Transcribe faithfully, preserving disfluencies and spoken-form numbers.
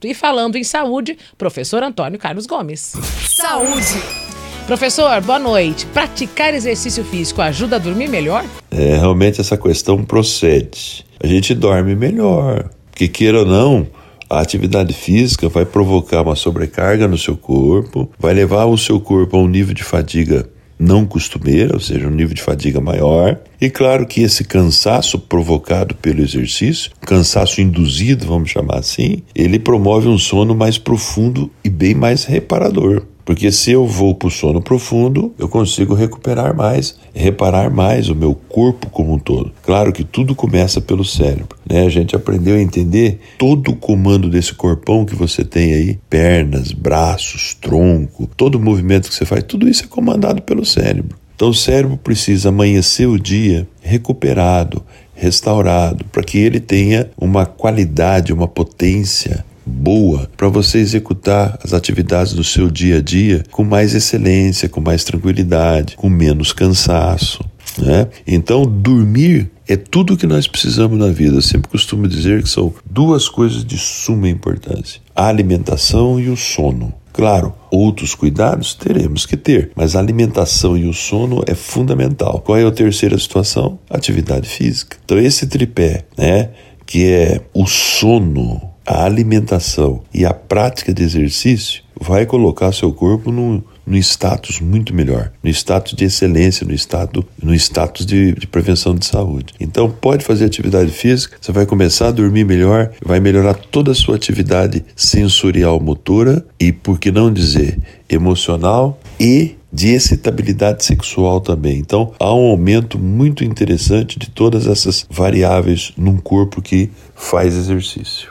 E falando em saúde, professor Antônio Carlos Gomes. Saúde. Professor, boa noite. Praticar exercício físico ajuda a dormir melhor? É, realmente essa questão procede. A gente dorme melhor, porque queira ou não, a atividade física vai provocar uma sobrecarga no seu corpo, vai levar o seu corpo a um nível de fadiga não costumeira, ou seja, um nível de fadiga maior. E claro que esse cansaço provocado pelo exercício, cansaço induzido, vamos chamar assim, ele promove um sono mais profundo e bem mais reparador. Porque se eu vou para o sono profundo, eu consigo recuperar mais, reparar mais o meu corpo como um todo. Claro que tudo começa pelo cérebro, né? A gente aprendeu a entender todo o comando desse corpão que você tem aí, pernas, braços, tronco, todo o movimento que você faz, tudo isso é comandado pelo cérebro. Então o cérebro precisa amanhecer o dia recuperado, restaurado, para que ele tenha uma qualidade, uma potência boa para você executar as atividades do seu dia a dia com mais excelência, com mais tranquilidade, com menos cansaço, né? Então, dormir é tudo o que nós precisamos na vida. Eu sempre costumo dizer que são duas coisas de suma importância: a alimentação e o sono. Claro, outros cuidados teremos que ter, mas a alimentação e o sono é fundamental. Qual é a terceira situação? Atividade física. Então, esse tripé, né, que é o sono, a alimentação e a prática de exercício, vai colocar seu corpo num, num status muito melhor, no status de excelência, no status, no status de, de prevenção de saúde. Então pode fazer atividade física, você vai começar a dormir melhor, vai melhorar toda a sua atividade sensorial motora e, por que não dizer, emocional e de excitabilidade sexual também. Então há um aumento muito interessante de todas essas variáveis num corpo que faz exercício.